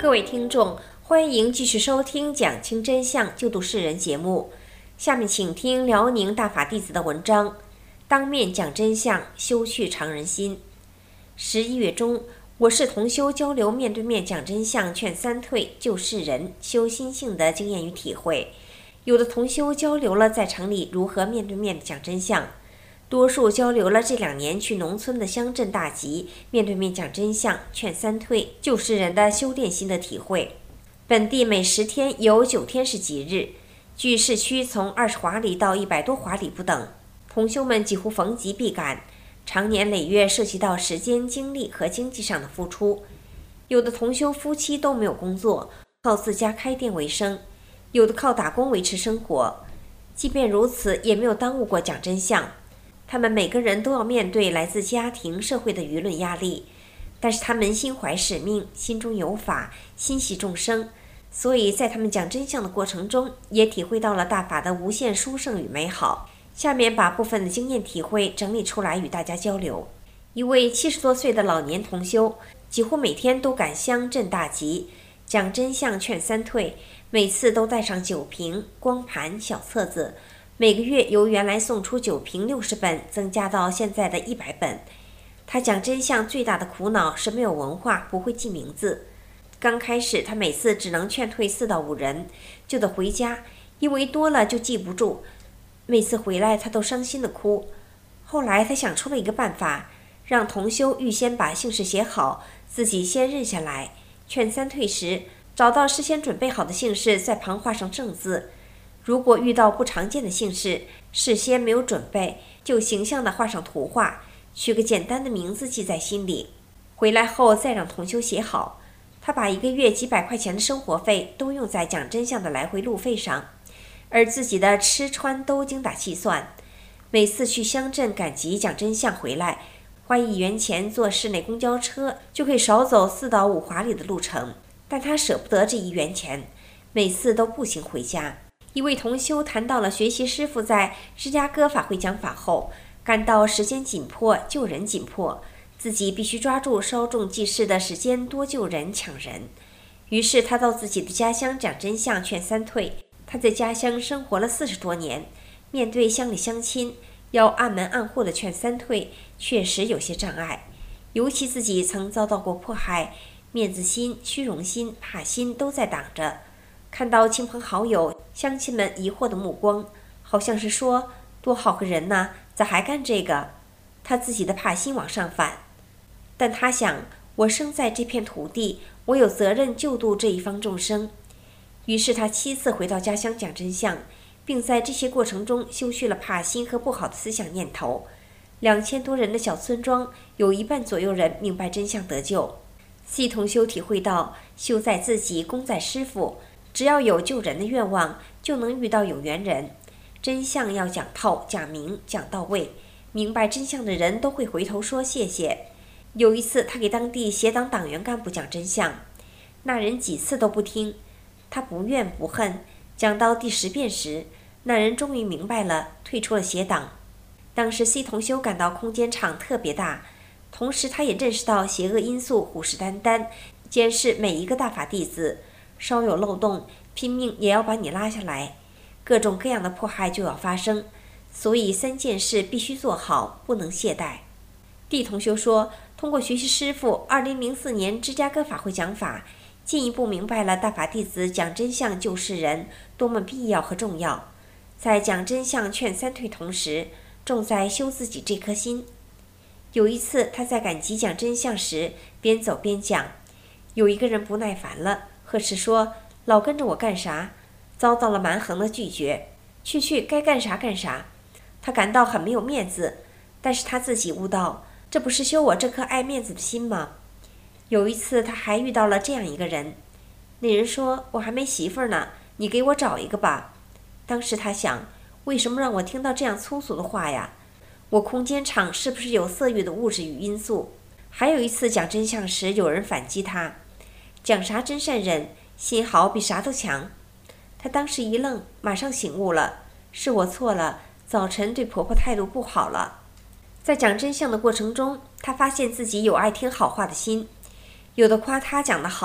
各位听众，欢迎继续收听讲清真相、救度世人节目。下面请听辽宁大法弟子的文章：当面讲真相，修去常人心。十一月中，我市同修交流面对面讲真相、劝三退、救世人、修心性的经验与体会。有的同修交流了在城里如何面对面讲真相，多数交流了这两年去农村的乡镇大集，面对面讲真相、劝三退、救世人的修炼心的体会。本地每十天有九天是吉日，距市区从二十华里到一百多华里不等。同修们几乎逢集必赶，常年累月涉及到时间、精力和经济上的付出。有的同修夫妻都没有工作，靠自家开店为生，有的靠打工维持生活。即便如此，也没有耽误过讲真相。他们每个人都要面对来自家庭、社会的舆论压力，但是他们心怀使命，心中有法，心系众生，所以在他们讲真相的过程中，也体会到了大法的无限殊胜与美好。下面把部分的经验体会整理出来与大家交流。一位七十多岁的老年同修，几乎每天都赶乡镇大集，讲真相劝三退，每次都带上酒瓶、光盘、小册子。每个月由原来送出酒瓶六十本，增加到现在的一百本。他讲真相最大的苦恼是没有文化，不会记名字。刚开始他每次只能劝退四到五人，就得回家，因为多了就记不住。每次回来他都伤心的哭。后来他想出了一个办法，让同修预先把姓氏写好，自己先认下来。劝三退时，找到事先准备好的姓氏，在旁画上正字。如果遇到不常见的姓氏，事先没有准备，就形象地画上图画，取个简单的名字记在心里。回来后再让同修写好。他把一个月几百块钱的生活费都用在讲真相的来回路费上，而自己的吃穿都精打细算。每次去乡镇赶集讲真相回来，花一元钱坐市内公交车就可以少走四到五华里的路程，但他舍不得这一元钱，每次都步行回家。一位同修谈到了学习师父在芝加哥法会讲法后，感到时间紧迫，救人紧迫，自己必须抓住稍纵即逝的时间，多救人抢人。于是他到自己的家乡讲真相劝三退。他在家乡生活了四十多年，面对乡里乡亲，要暗门暗户的劝三退，确实有些障碍。尤其自己曾遭到过迫害，面子心、虚荣心、怕心都在挡着。看到亲朋好友、乡亲们疑惑的目光，好像是说多好个人呐，咋还干这个？他自己的怕心往上反。但他想，我生在这片土地，我有责任救度这一方众生。于是他七次回到家乡讲真相，并在这些过程中修续了怕心和不好的思想念头。两千多人的小村庄，有一半左右人明白真相得救。系同修体会到，修在自己，功在师父。只要有救人的愿望，就能遇到有缘人。真相要讲透、讲明、讲到位，明白真相的人都会回头说谢谢。有一次，他给当地协党党员干部讲真相，那人几次都不听，他不怨不恨，讲到第十遍时，那人终于明白了，退出了协党。当时 C 同修感到空间场特别大，同时他也认识到邪恶因素虎视眈眈，监视每一个大法弟子。稍有漏洞，拼命也要把你拉下来，各种各样的迫害就要发生，所以三件事必须做好，不能懈怠。D 同修说，通过学习师父二零零四年芝加哥法会讲法，进一步明白了大法弟子讲真相救世人多么必要和重要。在讲真相劝三退同时，重在修自己这颗心。有一次他在赶集讲真相时，边走边讲，有一个人不耐烦了，呵斥说，老跟着我干啥？遭到了蛮横的拒绝，去去该干啥干啥。他感到很没有面子，但是他自己悟到，这不是修我这颗爱面子的心吗？有一次他还遇到了这样一个人，那人说，我还没媳妇儿呢，你给我找一个吧。当时他想，为什么让我听到这样粗俗的话呀？我空间场是不是有色欲的物质与因素？还有一次讲真相时，有人反击他，讲啥真善忍，心好比啥都强。他当时一愣，马上醒悟了，是我错了，早晨对婆婆态度不好了。在讲真相的过程中，他发现自己有爱听好话的心，有的夸他讲得好，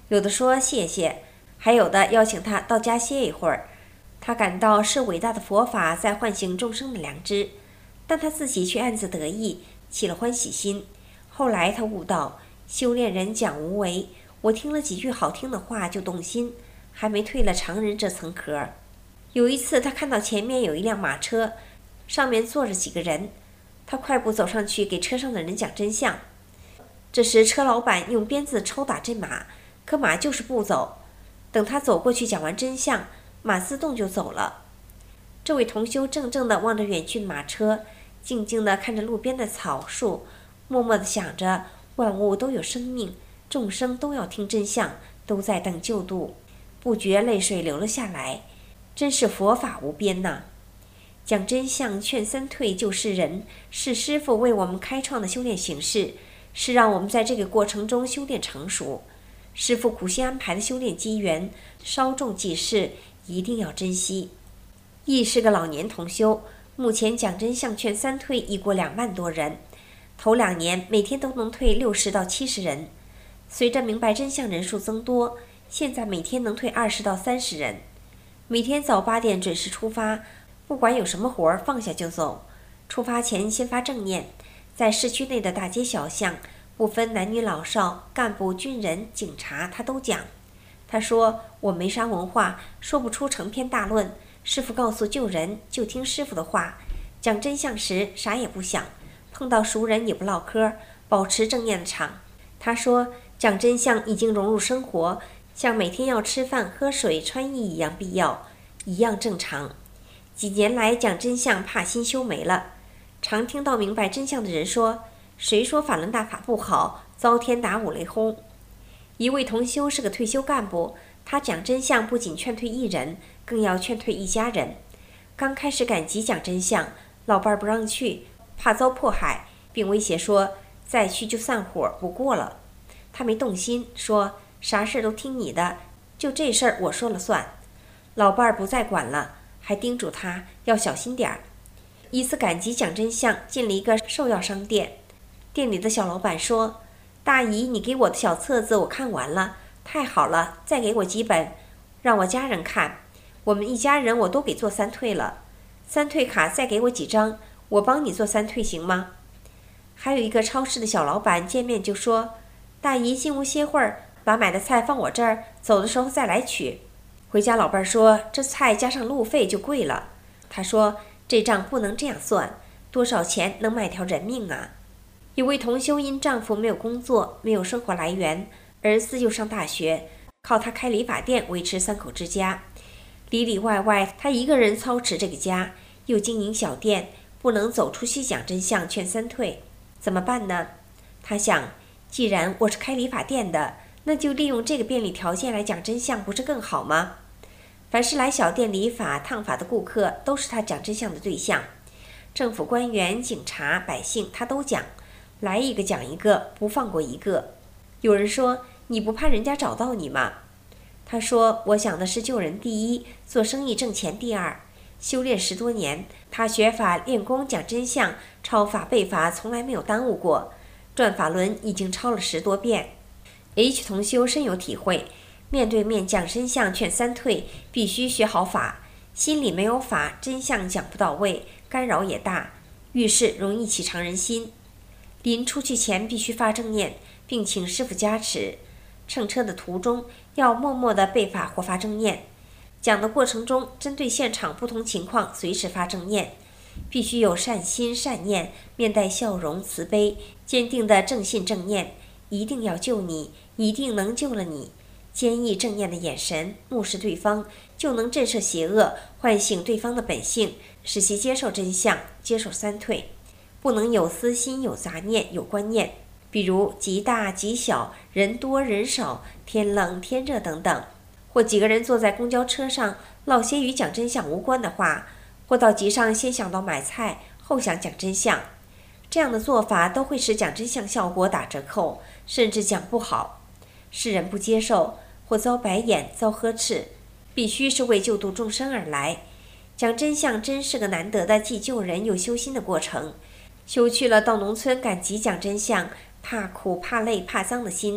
有的说谢谢，还有的邀请他到家歇一会儿。他感到是伟大的佛法在唤醒众生的良知，但他自己却暗自得意，起了欢喜心。后来他悟到，修炼人讲无为，我听了几句好听的话就动心，还没退了常人这层壳。有一次他看到前面有一辆马车，上面坐着几个人，他快步走上去给车上的人讲真相。这时车老板用鞭子抽打这马，可马就是不走。等他走过去讲完真相，马自动就走了。这位同修怔怔地望着远去的马车，静静地看着路边的草树，默默地想着万物都有生命，众生都要听真相，都在等救度，不觉泪水流了下来。真是佛法无边呐！讲真相劝三退救世人，是师父为我们开创的修炼形式，是让我们在这个过程中修炼成熟。师父苦心安排的修炼机缘，稍纵即逝，一定要珍惜。亦是个老年同修，目前讲真相劝三退已过两万多人，头两年每天都能退六十到七十人，随着明白真相人数增多，现在每天能退二十到三十人。每天早八点准时出发，不管有什么活儿放下就走。出发前先发正念，在市区内的大街小巷，不分男女老少，干部、军人、警察，他都讲。他说：“我没啥文化，说不出成篇大论。师父告诉救人，就听师父的话。讲真相时啥也不想，碰到熟人也不唠嗑，保持正念的场。”他说：“讲真相已经融入生活，像每天要吃饭、喝水、穿衣一样必要，一样正常。几年来讲真相怕心修没了，常听到明白真相的人说，谁说法轮大法不好，遭天打五雷轰。”一位同修是个退休干部，他讲真相不仅劝退一人，更要劝退一家人。刚开始赶集讲真相，老伴儿不让去，怕遭迫害，并威胁说再去就散伙不过了。他没动心，说啥事都听你的，就这事儿我说了算。老伴儿不再管了，还叮嘱他要小心点儿。一次赶集讲真相，进了一个兽药商店，店里的小老板说：“大姨，你给我的小册子我看完了，太好了，再给我几本，让我家人看。我们一家人我都给做三退了，三退卡再给我几张，我帮你做三退行吗？”还有一个超市的小老板见面就说：“大姨，进屋歇会儿，把买的菜放我这儿，走的时候再来取。”回家老伴说：“这菜加上路费就贵了。”他说：“这账不能这样算，多少钱能买条人命啊？”有位同修因丈夫没有工作，没有生活来源，儿子又上大学，靠他开理发店维持三口之家。里里外外他一个人操持这个家，又经营小店，不能走出去讲真相劝三退，怎么办呢？他想，既然我是开理发店的，那就利用这个便利条件来讲真相，不是更好吗？凡是来小店理发、烫发的顾客，都是他讲真相的对象。政府官员、警察、百姓，他都讲，来一个讲一个，不放过一个。有人说，你不怕人家找到你吗？他说，我想的是救人第一，做生意挣钱第二。修炼十多年，他学法练功讲真相，抄法背法从来没有耽误过，转法轮已经抄了十多遍。H 同修深有体会，面对面讲真相劝三退，必须学好法，心里没有法，真相讲不到位，干扰也大，遇事容易起常人心。临出去前必须发正念，并请师父加持。乘车的途中要默默地背法或发正念，讲的过程中针对现场不同情况随时发正念，必须有善心善念，面带笑容慈悲，坚定的正信正念，一定要救你，一定能救了你。坚毅正念的眼神目视对方，就能震慑邪恶，唤醒对方的本性，使其接受真相，接受三退。不能有私心、有杂念、有观念，比如极大极小、人多人少、天冷天热等等，或几个人坐在公交车上唠些与讲真相无关的话，或到集上先想到买菜，后想讲真相，这样的做法都会使讲真相效果打折扣，甚至讲不好，世人不接受，或遭白眼、遭呵斥。必须是为救度众生而来，讲真相真是个难得的既救人又修心的过程。修去了到农村赶集讲真相，怕苦怕累怕脏的心，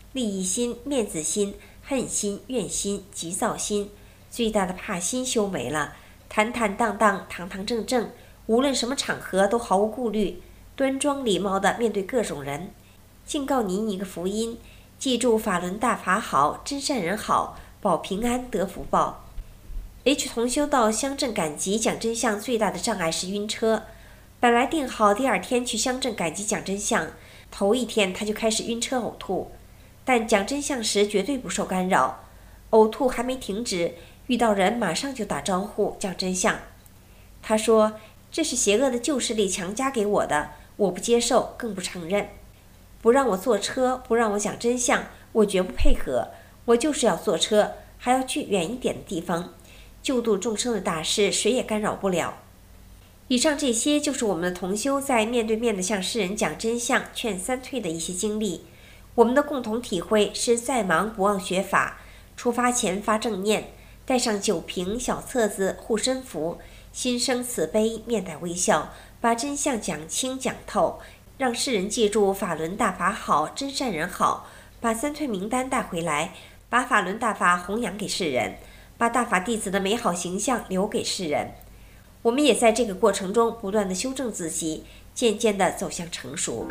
利益心、面子心、恨心、怨心、急躁心，最大的怕心修没了，坦坦荡荡、堂堂正正，无论什么场合都毫无顾虑，端庄礼貌地面对各种人。敬告您一个福音，记住法轮大法好，真善人好，保平安得福报。H 同修到乡镇赶集讲真相最大的障碍是晕车。本来定好第二天去乡镇赶集讲真相，头一天他就开始晕车呕吐，但讲真相时绝对不受干扰，呕吐还没停止，遇到人马上就打招呼讲真相。他说这是邪恶的旧势力强加给我的，我不接受，更不承认。不让我坐车，不让我讲真相，我绝不配合，我就是要坐车，还要去远一点的地方。救度众生的大事，谁也干扰不了。以上这些就是我们的同修在面对面的向世人讲真相、劝三退的一些经历。我们的共同体会是再忙不忘学法，出发前发正念，带上酒瓶、小册子、护身符，心生慈悲，面带微笑，把真相讲清讲透，让世人记住法轮大法好，真善人好，把三退名单带回来，把法轮大法弘扬给世人，把大法弟子的美好形象留给世人。我们也在这个过程中不断地修正自己，渐渐地走向成熟。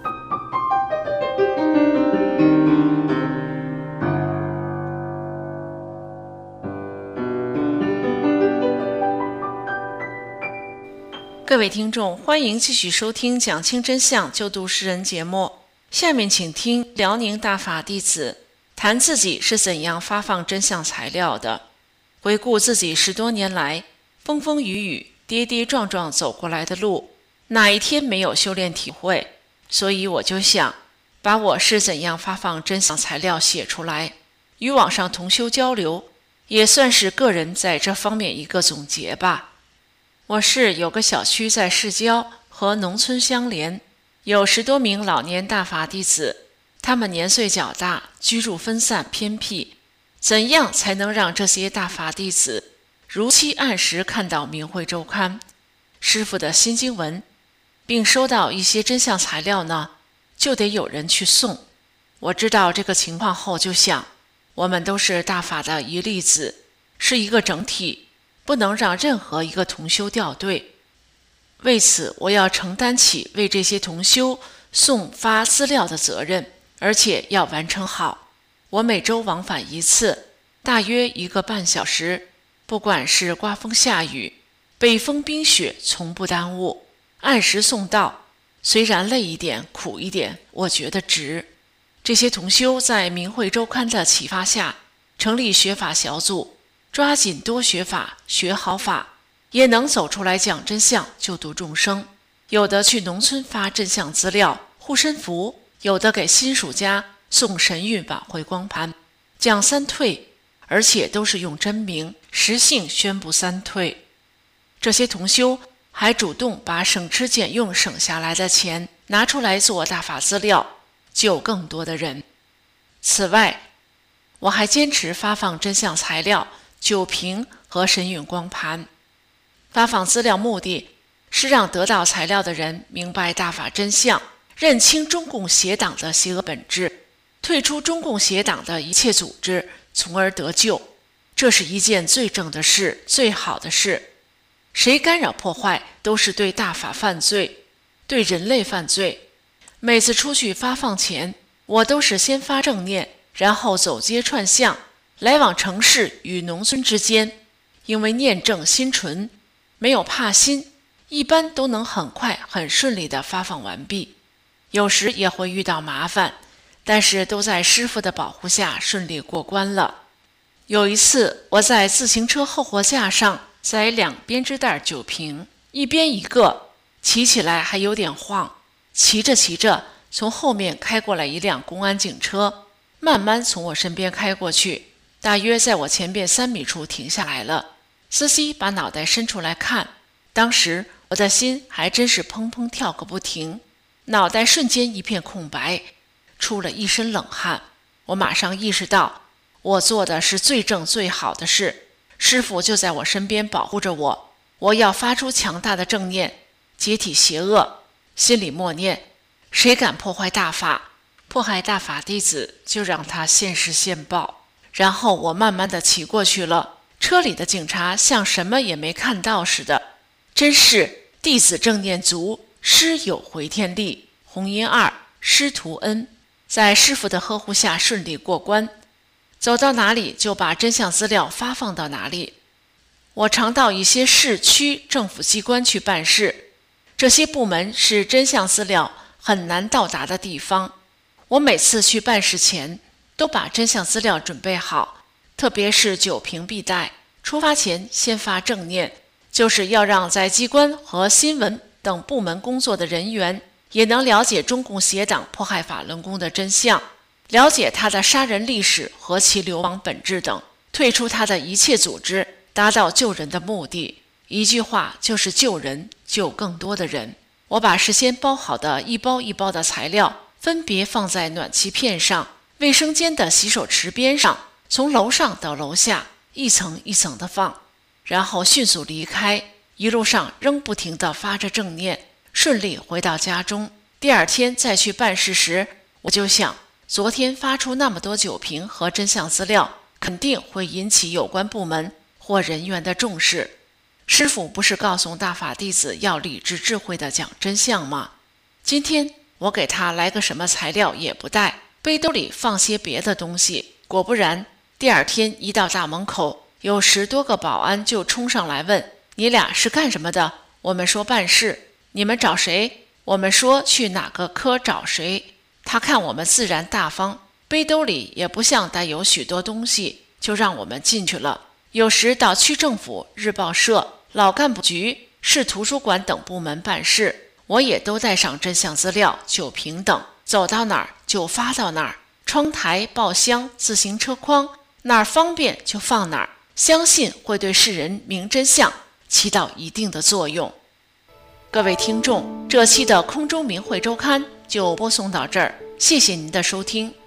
各位听众，欢迎继续收听讲清真相救度世人节目。下面请听辽宁大法弟子谈自己是怎样发放真相材料的，回顾自己十多年来风风雨雨、跌跌撞撞走过来的路，哪一天没有修炼体会？所以我就想把我是怎样发放真相材料写出来，与网上同修交流，也算是个人在这方面一个总结吧。我市有个小区在市郊和农村相连，有十多名老年大法弟子，他们年岁较大，居住分散偏僻，怎样才能让这些大法弟子如期按时看到明慧周刊师父的新经文，并收到一些真相材料呢？就得有人去送。我知道这个情况后就想，我们都是大法的一粒子，是一个整体，不能让任何一个同修掉队。为此我要承担起为这些同修送发资料的责任，而且要完成好。我每周往返一次，大约一个半小时，不管是刮风下雨、北风冰雪，从不耽误，按时送到。虽然累一点、苦一点，我觉得值。这些同修在明慧周刊的启发下，成立学法小组，抓紧多学法，学好法，也能走出来讲真相，救度众生。有的去农村发真相资料、护身符，有的给新属家送神韵挽回光盘，讲三退，而且都是用真名实姓宣布三退。这些同修还主动把省吃俭用省下来的钱拿出来做大法资料，救更多的人。此外，我还坚持发放真相材料、酒瓶和神韵光盘。发放资料目的是让得到材料的人明白大法真相，认清中共邪党的邪恶本质，退出中共邪党的一切组织，从而得救。这是一件最正的事，最好的事。谁干扰破坏，都是对大法犯罪，对人类犯罪。每次出去发放前，我都是先发正念，然后走街串巷，来往城市与农村之间。因为念正心纯，没有怕心，一般都能很快很顺利地发放完毕。有时也会遇到麻烦，但是都在师父的保护下顺利过关了。有一次，我在自行车后货架上载两编织袋酒瓶，一边一个，骑起来还有点晃。骑着骑着，从后面开过来一辆公安警车，慢慢从我身边开过去，大约在我前边三米处停下来了。司机把脑袋伸出来看，当时我的心还真是砰砰跳个不停，脑袋瞬间一片空白，出了一身冷汗。我马上意识到，我做的是最正最好的事，师父就在我身边保护着我。我要发出强大的正念，解体邪恶，心里默念：谁敢破坏大法， 迫害大法弟子，就让他现世现报。然后我慢慢的骑过去了，车里的警察像什么也没看到似的。真是弟子正念足，师有回天力。红音二，师徒恩，在师父的呵护下顺利过关，走到哪里就把真相资料发放到哪里。我常到一些市区政府机关去办事，这些部门是真相资料很难到达的地方。我每次去办事前都把真相资料准备好，特别是九屏必带，出发前先发正念，就是要让在机关和新闻等部门工作的人员也能了解中共邪党迫害法轮功的真相，了解他的杀人历史和其流亡本质等，退出他的一切组织，达到救人的目的。一句话就是救人，救更多的人。我把事先包好的一包一包的材料分别放在暖气片上、卫生间的洗手池边上，从楼上到楼下一层一层的放，然后迅速离开，一路上仍不停地发着正念，顺利回到家中。第二天再去办事时，我就想，昨天发出那么多酒瓶和真相资料，肯定会引起有关部门或人员的重视。师父不是告诉大法弟子要理智智慧地讲真相吗？今天我给他来个什么材料也不带，背兜里放些别的东西。果不然，第二天一到大门口，有十多个保安就冲上来问，你俩是干什么的？我们说办事。你们找谁？我们说去哪个科找谁。他看我们自然大方，背兜里也不像带有许多东西，就让我们进去了。有时到区政府、日报社、老干部局、市图书馆等部门办事，我也都带上真相资料、酒瓶等，走到哪儿就发到哪儿。窗台、报箱、自行车筐，哪儿方便就放哪儿，相信会对世人明真相起到一定的作用。各位听众，这期的空中明慧周刊就播送到这儿，谢谢您的收听。